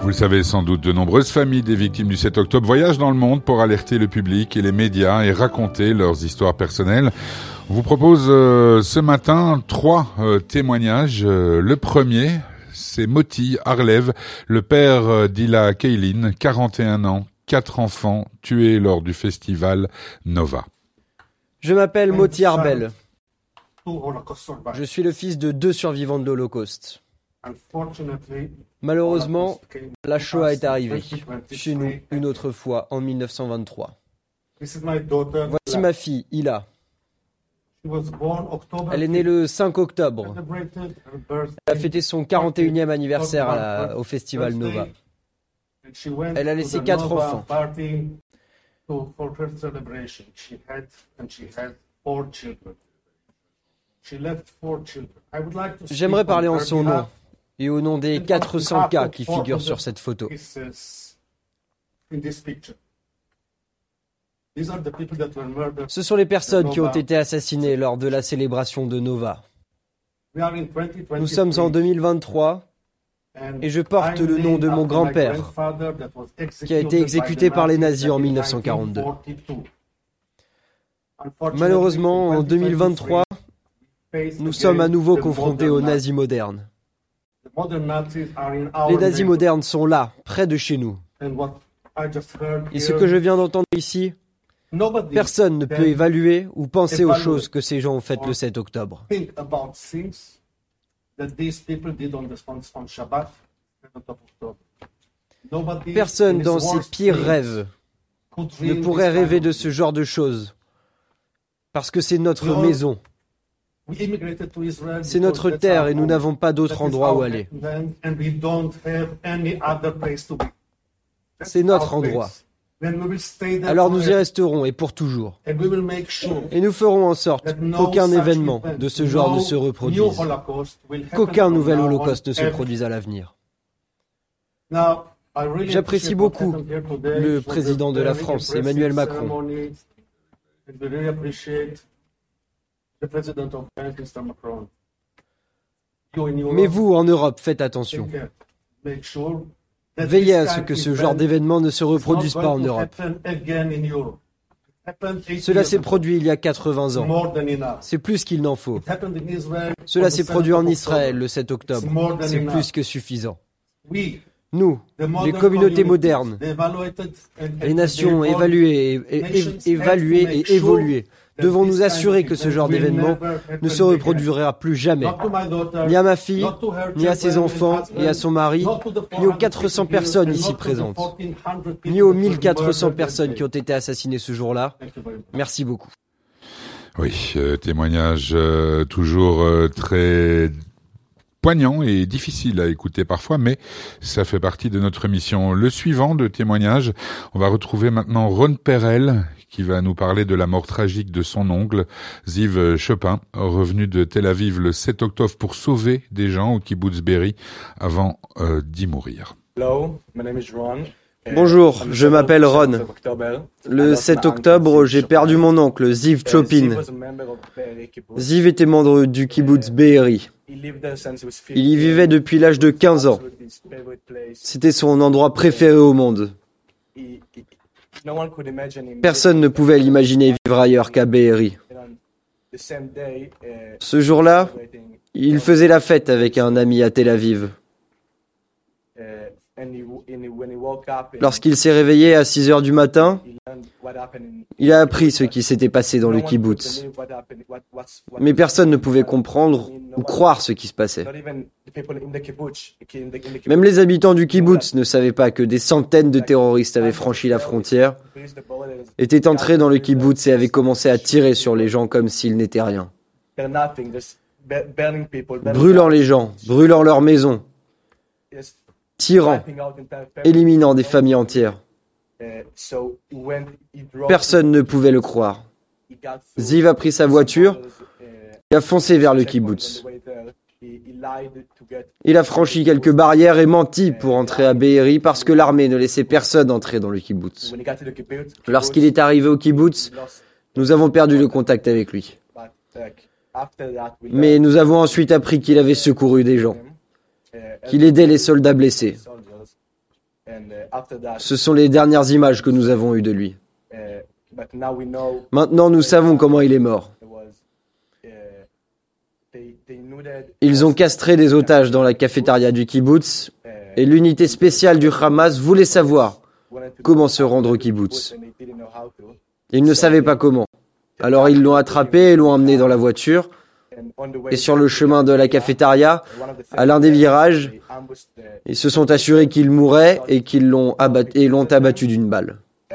Vous le savez sans doute, de nombreuses familles des victimes du 7 octobre voyagent dans le monde pour alerter le public et les médias et raconter leurs histoires personnelles. On vous propose ce matin 3 témoignages. Le premier, c'est Moti Arlev, le père d'Ila Keilin, 41 ans, 4 enfants, tués lors du festival Nova. Je m'appelle Moti Arlev. Je suis le fils de 2 survivants de l'Holocauste. Malheureusement, la Shoah est arrivée chez nous une autre fois en 1923. Voici ma fille, Ila. Elle est née le 5 octobre. Elle a fêté son 41e anniversaire au Festival Nova. Elle a laissé 4 enfants. J'aimerais parler en son nom et au nom des 400 cas qui figurent sur cette photo. Ce sont les personnes qui ont été assassinées lors de la célébration de Nova. Nous sommes en 2023 et je porte le nom de mon grand-père qui a été exécuté par les nazis en 1942. Malheureusement, en 2023, nous sommes à nouveau confrontés aux nazis modernes. Les nazis modernes sont là, près de chez nous. Et ce que je viens d'entendre ici, personne ne peut évaluer ou penser aux choses que ces gens ont faites le 7 octobre. Personne dans ses pires rêves ne pourrait rêver de ce genre de choses, parce que c'est notre maison. C'est notre terre et nous n'avons pas d'autre endroit où aller. C'est notre endroit. Alors nous y resterons et pour toujours. Et nous ferons en sorte qu'aucun événement de ce genre ne se reproduise, qu'aucun nouvel holocauste ne se produise à l'avenir. J'apprécie beaucoup le président de la France, Emmanuel Macron. Mais vous, en Europe, faites attention. Veillez à ce que ce genre d'événement ne se reproduise pas en Europe. Cela s'est produit il y a 80 ans. C'est plus qu'il n'en faut. Cela s'est produit en Israël le 7 octobre. C'est plus que suffisant. Nous, les communautés modernes, les nations évaluées et évoluées, devons nous assurer que ce genre d'événement ne se reproduira plus jamais, ni à ma fille, ni à ses enfants, et à son mari, ni aux 400 personnes ici présentes, ni aux 1400 personnes qui ont été assassinées ce jour-là. Merci beaucoup. Oui, témoignage toujours très poignant et difficile à écouter parfois, mais ça fait partie de notre mission. Le suivant de témoignage, on va retrouver maintenant Ron Perel, qui va nous parler de la mort tragique de son oncle, Ziv Chopin, revenu de Tel Aviv le 7 octobre pour sauver des gens au kibbutz Be'eri avant d'y mourir. Bonjour, je m'appelle Ron. Le 7 octobre, j'ai perdu mon oncle, Ziv Chopin. Ziv était membre du kibbutz Be'eri. Il y vivait depuis l'âge de 15 ans. C'était son endroit préféré au monde. Personne ne pouvait l'imaginer vivre ailleurs qu'à Be'eri. Ce jour-là, il faisait la fête avec un ami à Tel Aviv. Lorsqu'il s'est réveillé à 6 heures du matin, il a appris ce qui s'était passé dans le kibbutz. Mais personne ne pouvait comprendre ou croire ce qui se passait. Même les habitants du kibbutz ne savaient pas que des centaines de terroristes avaient franchi la frontière, étaient entrés dans le kibbutz et avaient commencé à tirer sur les gens comme s'ils n'étaient rien. Brûlant les gens, brûlant leurs maisons, tirant, éliminant des familles entières. Personne ne pouvait le croire. Ziv a pris sa voiture et a foncé vers le kibbutz. Il a franchi quelques barrières et menti pour entrer à Be'eri parce que l'armée ne laissait personne entrer dans le kibbutz. Lorsqu'il est arrivé au kibbutz, nous avons perdu le contact avec lui. Mais nous avons ensuite appris qu'il avait secouru des gens, qu'il aidait les soldats blessés. Ce sont les dernières images que nous avons eues de lui. Maintenant, nous savons comment il est mort. Ils ont castré des otages dans la cafétéria du kibbutz et l'unité spéciale du Hamas voulait savoir comment se rendre au kibbutz. Ils ne savaient pas comment. Alors ils l'ont attrapé et l'ont emmené dans la voiture. Et sur le chemin de la cafétéria, à l'un des virages, ils se sont assurés qu'il mourrait et qu'ils l'ont abattu d'une balle.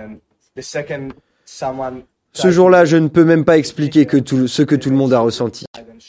Ce jour-là, je ne peux même pas expliquer ce que tout le monde a ressenti.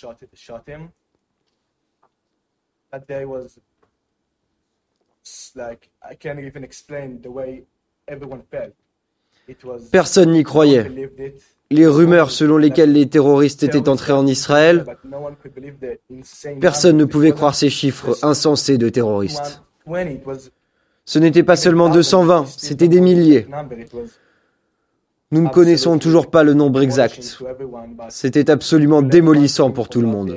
Personne n'y croyait. Les rumeurs selon lesquelles les terroristes étaient entrés en Israël, personne ne pouvait croire ces chiffres insensés de terroristes. Ce n'était pas seulement 220, c'était des milliers. Nous ne connaissons toujours pas le nombre exact. C'était absolument démolissant pour tout le monde.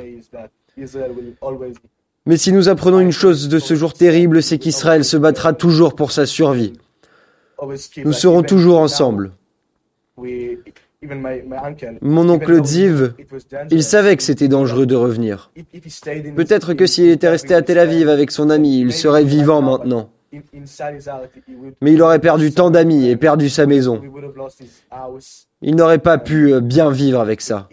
Mais si nous apprenons une chose de ce jour terrible, c'est qu'Israël se battra toujours pour sa survie. Nous serons toujours ensemble. Mon oncle Ziv, il savait que c'était dangereux de revenir. Peut-être que s'il était resté à Tel Aviv avec son ami, il serait vivant maintenant. Mais il aurait perdu tant d'amis et perdu sa maison. Il n'aurait pas pu bien vivre avec ça.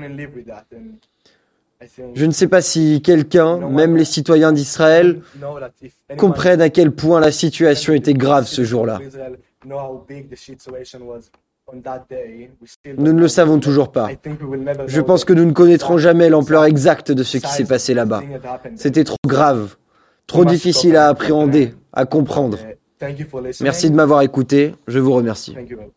Je ne sais pas si quelqu'un, même les citoyens d'Israël, comprennent à quel point la situation était grave ce jour-là. Nous ne le savons toujours pas. Je pense que nous ne connaîtrons jamais l'ampleur exacte de ce qui s'est passé là-bas. C'était trop grave, trop difficile à appréhender, à comprendre. Merci de m'avoir écouté, je vous remercie.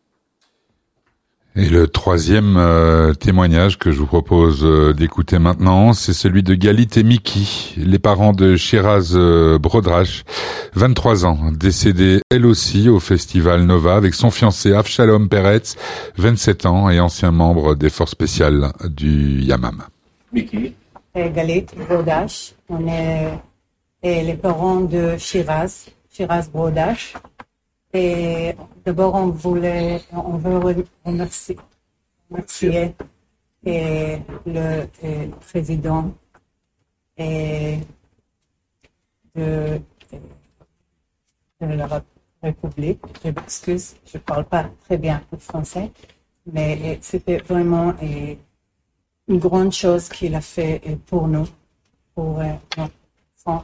Et le troisième témoignage que je vous propose d'écouter maintenant, c'est celui de Galit et Miki, les parents de Shiraz Brodrash, 23 ans, décédée elle aussi au festival Nova avec son fiancé Avshalom Peretz, 27 ans et ancien membre des forces spéciales du Yamam. Miki. Galit Brodrash, on est les parents de Shiraz Brodrash. Et d'abord, on veut remercier le président de la République. Je m'excuse, je ne parle pas très bien le français, mais c'était vraiment une grande chose qu'il a fait pour nous, pour nos enfants.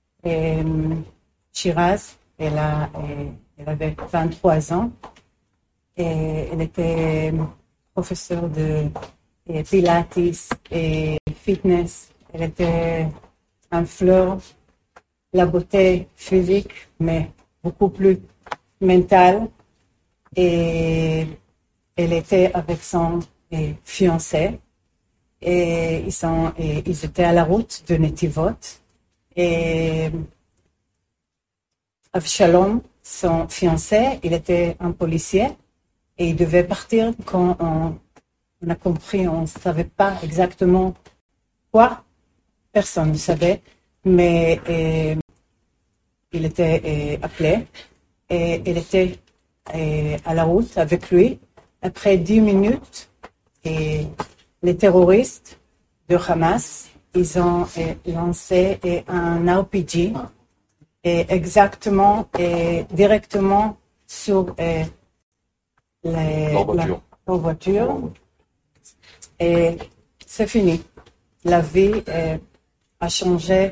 Shiraz, elle avait 23 ans et elle était professeure de pilates et fitness. Elle était un fleur, la beauté physique, mais beaucoup plus mentale. Et elle était avec son fiancé et ils étaient à la route de Netivot. Et Avshalom, son fiancé, il était un policier et il devait partir quand on a compris, on ne savait pas exactement quoi, personne ne savait, mais il était appelé et il était à la route avec lui. Après 10 minutes, les terroristes de Hamas, ils ont lancé un RPG directement sur la voiture. Et c'est fini. La vie a changé.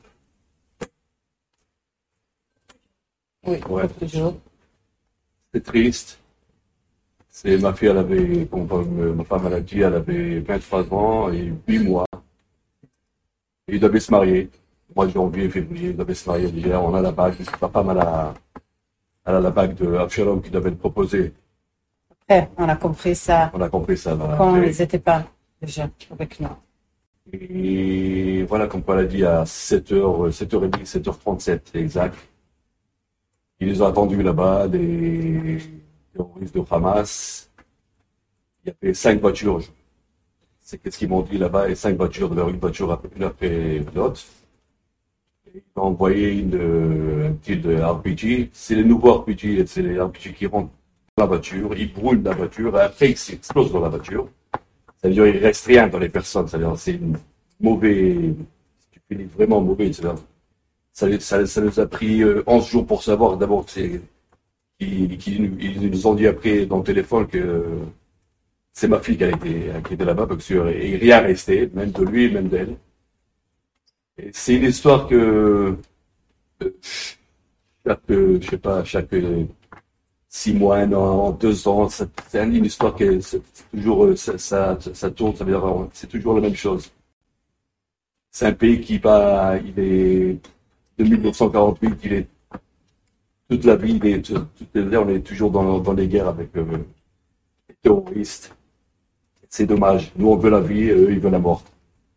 Oui, ouais. toujours. C'est triste. Ma fille, ma femme, elle a dit, elle avait 23 ans et 8 mois. Et ils devaient se marier. Mois de janvier, février, ils devaient se marier hier. On a la bague. Ma femme, elle a la bague de Avshalom qui devait être proposée. Après, on a compris ça. Voilà. Quand ils n'étaient pas déjà avec nous. Et voilà, comme elle a dit, à 7h30, 7h37, exact. Ils les ont attendus là-bas, des terroristes de Hamas. Il y avait 5 voitures. C'est ce qu'ils m'ont dit là-bas, et 5 voitures, une voiture une après l'autre. Il m'a envoyé un petit RPG. C'est les nouveaux RPG, c'est les RPG qui rentrent dans la voiture, ils brûlent la voiture, et après ils s'explosent dans la voiture. C'est-à-dire il ne reste rien dans les personnes. C'est-à-dire c'est mauvais, tu finis vraiment mauvais. Ça nous a pris 11 jours pour savoir d'abord ils nous ont dit après dans le téléphone que c'est ma fille qui était là-bas, parce qu'il n'y a rien resté, même de lui, même d'elle. Et c'est une histoire que chaque 6 mois, 1 an, 2 ans, c'est une histoire que c'est toujours ça tourne, ça veut dire c'est toujours la même chose. C'est un pays il est de 1948, il est toute la vie, on est toujours dans les guerres avec les terroristes. C'est dommage. Nous, on veut la vie, eux, ils veulent la mort.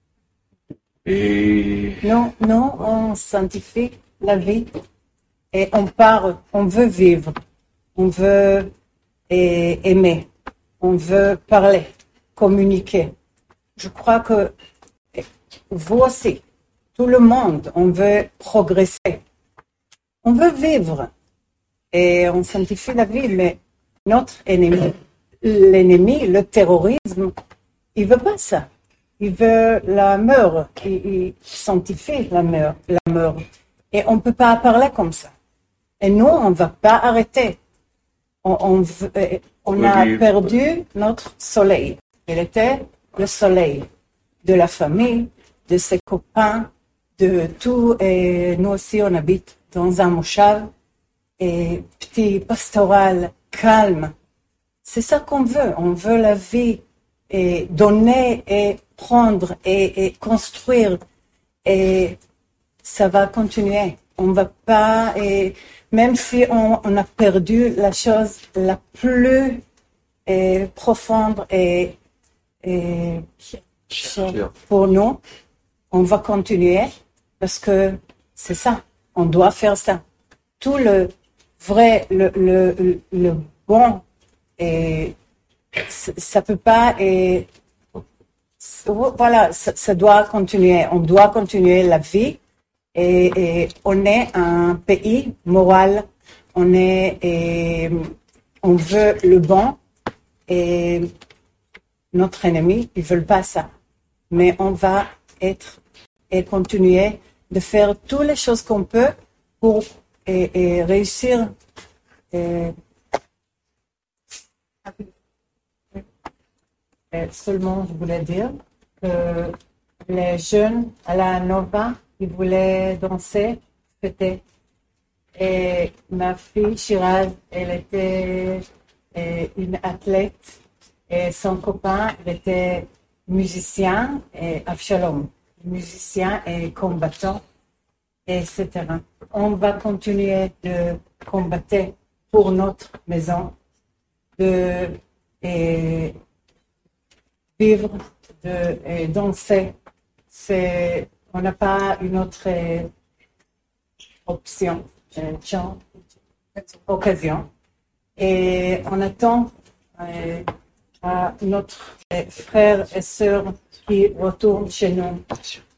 Et... Non, on sanctifie la vie et on veut vivre, on veut aimer, on veut parler, communiquer. Je crois que vous aussi, tout le monde, on veut progresser, on veut vivre et on sanctifie la vie, mais notre l'ennemi, le terrorisme, il veut pas ça. Il veut la mort. Il sanctifie la mort. Et on ne peut pas parler comme ça. Et nous, on ne va pas arrêter. On a perdu notre soleil. Il était le soleil de la famille, de ses copains, de tout. Et nous aussi, on habite dans un moshav, et petit, pastoral, calme. C'est ça qu'on veut. On veut la vie, et donner et prendre et construire. Et ça va continuer. On va pas, et même si on a perdu la chose la plus profonde et pour nous, on va continuer parce que c'est ça. On doit faire ça. Tout le vrai, le bon, et ça peut pas, et voilà, ça doit continuer. On doit continuer la vie, et on est un pays moral. On veut le bon, et notre ennemi, ils veulent pas ça. Mais on va être et continuer de faire toutes les choses qu'on peut pour réussir. Seulement, je voulais dire que les jeunes à la Nova, ils voulaient danser, fêter. Et ma fille Shiraz, elle était une athlète, et son copain, il était musicien, et Avshalom, musicien et combattant, etc. On va continuer de combattre pour notre maison, de vivre, de danser. On n'a pas une autre occasion. Et on attend à notre frères et sœurs qui retournent chez nous